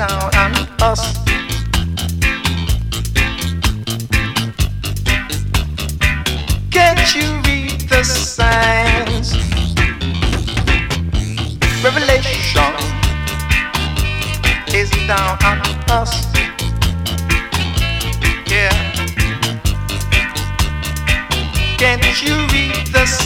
down on us. Can't you read the signs? Revelation is down on us. Yeah. Can't you read the signs?